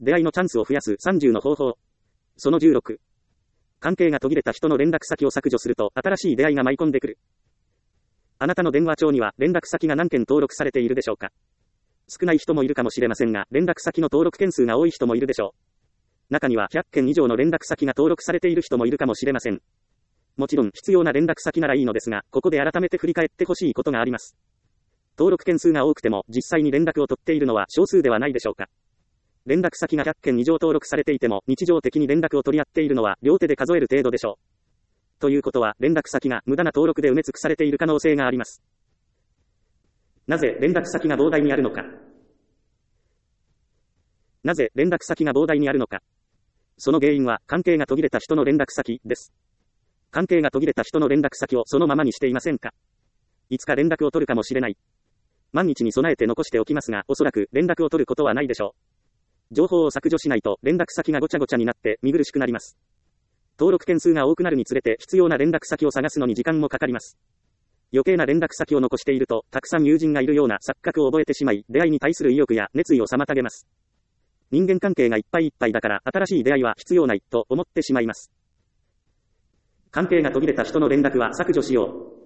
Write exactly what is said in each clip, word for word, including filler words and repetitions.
出会いのチャンスを増やすさんじゅうの方法。そのじゅうろく。関係が途切れた人の連絡先を削除すると新しい出会いが舞い込んでくる。あなたの電話帳には連絡先が何件登録されているでしょうか。少ない人もいるかもしれませんが、連絡先の登録件数が多い人もいるでしょう。中にはひゃっけん以上の連絡先が登録されている人もいるかもしれません。もちろん必要な連絡先ならいいのですが、ここで改めて振り返ってほしいことがあります。登録件数が多くても実際に連絡を取っているのは少数ではないでしょうか。連絡先がひゃっけん以上登録されていても日常的に連絡を取り合っているのは両手で数える程度でしょう。ということは連絡先が無駄な登録で埋め尽くされている可能性があります。なぜ連絡先が膨大にあるのか。なぜ連絡先が膨大にあるのか。その原因は関係が途切れた人の連絡先です。関係が途切れた人の連絡先をそのままにしていませんか。いつか連絡を取るかもしれない。万一に備えて残しておきますが、おそらく連絡を取ることはないでしょう。情報を削除しないと連絡先がごちゃごちゃになって見苦しくなります。登録件数が多くなるにつれて必要な連絡先を探すのに時間もかかります。余計な連絡先を残していると、たくさん友人がいるような錯覚を覚えてしまい、出会いに対する意欲や熱意を妨げます。人間関係がいっぱいいっぱいだから新しい出会いは必要ないと思ってしまいます。関係が途切れた人の連絡は削除しよう。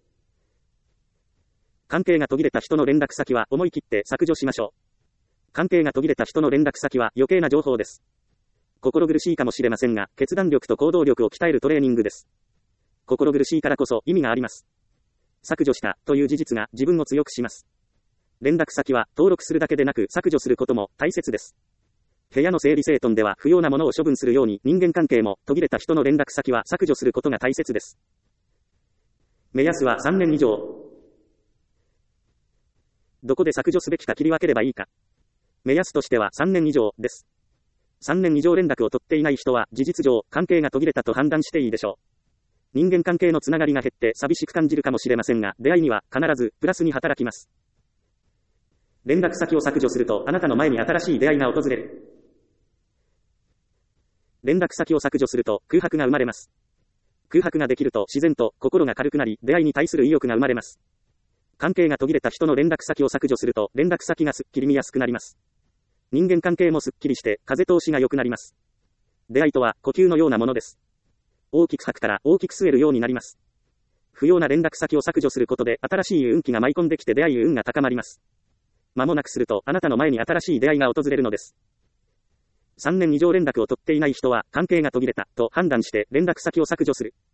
関係が途切れた人の連絡先は思い切って削除しましょう。関係が途切れた人の連絡先は余計な情報です。心苦しいかもしれませんが、決断力と行動力を鍛えるトレーニングです。心苦しいからこそ意味があります。削除したという事実が自分を強くします。連絡先は登録するだけでなく削除することも大切です。部屋の整理整頓では不要なものを処分するように人間関係も途切れた人の連絡先は削除することが大切です。目安はさんねん以上。どこで削除すべきか切り分ければいいか。目安としてはさんねん以上です。さんねん以上連絡を取っていない人は事実上関係が途切れたと判断していいでしょう。人間関係のつながりが減って寂しく感じるかもしれませんが、出会いには必ずプラスに働きます。連絡先を削除するとあなたの前に新しい出会いが訪れる。連絡先を削除すると空白が生まれます。空白ができると自然と心が軽くなり、出会いに対する意欲が生まれます。関係が途切れた人の連絡先を削除すると連絡先がすっきり見やすくなります。人間関係もすっきりして風通しが良くなります。出会いとは呼吸のようなものです。大きく吐くから大きく吸えるようになります。不要な連絡先を削除することで新しい運気が舞い込んできて出会い運が高まります。間もなくするとあなたの前に新しい出会いが訪れるのです。さんねん以上連絡を取っていない人は関係が途切れたと判断して連絡先を削除する。